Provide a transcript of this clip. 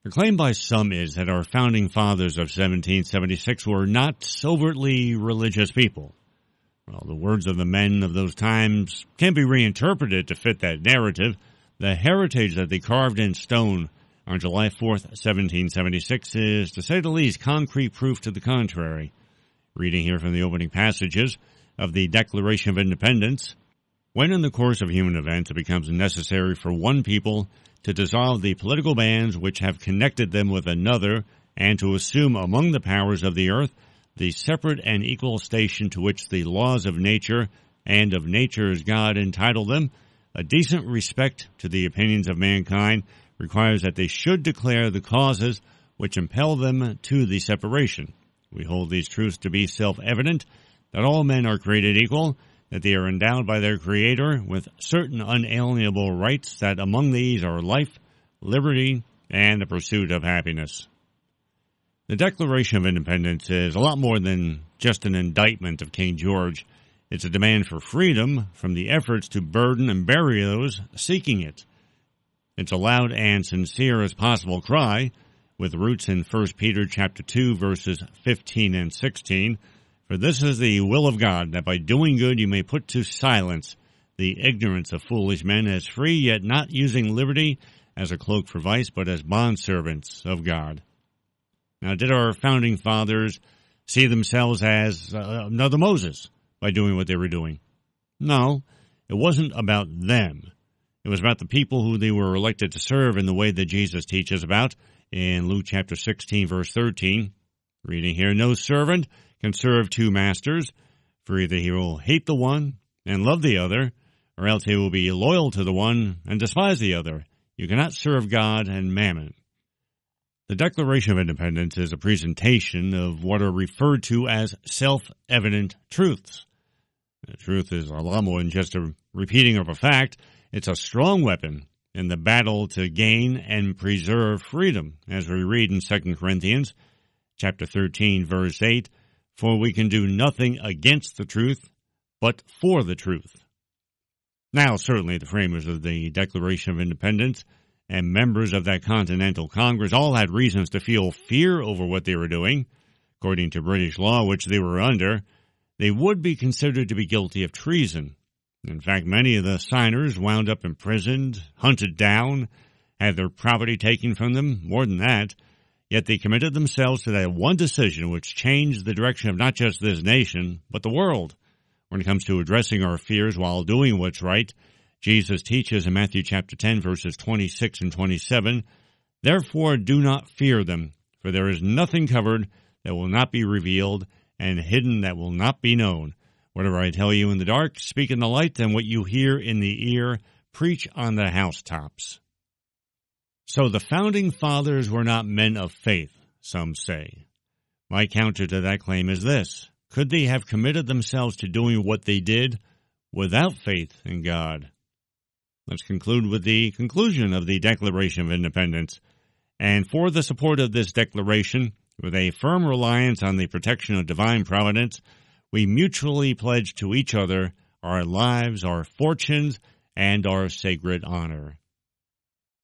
The claim by some is that our founding fathers of 1776 were not overtly religious people. Well, the words of the men of those times can be reinterpreted to fit that narrative. The heritage that they carved in stone on July 4th, 1776 is, to say the least, concrete proof to the contrary. Reading here from the opening passages of the Declaration of Independence, when in the course of human events it becomes necessary for one people to dissolve the political bands which have connected them with another, and to assume among the powers of the earth the separate and equal station to which the laws of nature and of nature's God entitle them, a decent respect to the opinions of mankind requires that they should declare the causes which impel them to the separation. We hold these truths to be self-evident, that all men are created equal, that they are endowed by their Creator with certain unalienable rights, that among these are life, liberty, and the pursuit of happiness. The Declaration of Independence is a lot more than just an indictment of King George. It's a demand for freedom from the efforts to burden and bury those seeking it. It's a loud and sincere as possible cry, with roots in 1 Peter chapter 2, verses 15 and 16. For this is the will of God, that by doing good you may put to silence the ignorance of foolish men, as free, yet not using liberty as a cloak for vice, but as bondservants of God. Now, did our founding fathers see themselves as another Moses by doing what they were doing? No, it wasn't about them. It was about the people who they were elected to serve in the way that Jesus teaches about in Luke chapter 16, verse 13. Reading here, no servant can serve two masters, for either he will hate the one and love the other, or else he will be loyal to the one and despise the other. You cannot serve God and mammon. The Declaration of Independence is a presentation of what are referred to as self-evident truths. The truth is a lot more than just a repeating of a fact. It's a strong weapon in the battle to gain and preserve freedom, as we read in 2 Corinthians chapter 13, verse 8, for we can do nothing against the truth, but for the truth. Now, certainly the framers of the Declaration of Independence and members of that Continental Congress all had reasons to feel fear over what they were doing. According to British law, which they were under, they would be considered to be guilty of treason. In fact, many of the signers wound up imprisoned, hunted down, had their property taken from them, more than that. Yet they committed themselves to that one decision which changed the direction of not just this nation, but the world. When it comes to addressing our fears while doing what's right, Jesus teaches in Matthew chapter 10, verses 26 and 27, therefore do not fear them, for there is nothing covered that will not be revealed, and hidden that will not be known. Whatever I tell you in the dark, speak in the light, and what you hear in the ear, preach on the housetops. So the founding fathers were not men of faith, some say. My counter to that claim is this: could they have committed themselves to doing what they did without faith in God? Let's conclude with the conclusion of the Declaration of Independence. And for the support of this declaration, with a firm reliance on the protection of divine providence, we mutually pledge to each other our lives, our fortunes, and our sacred honor.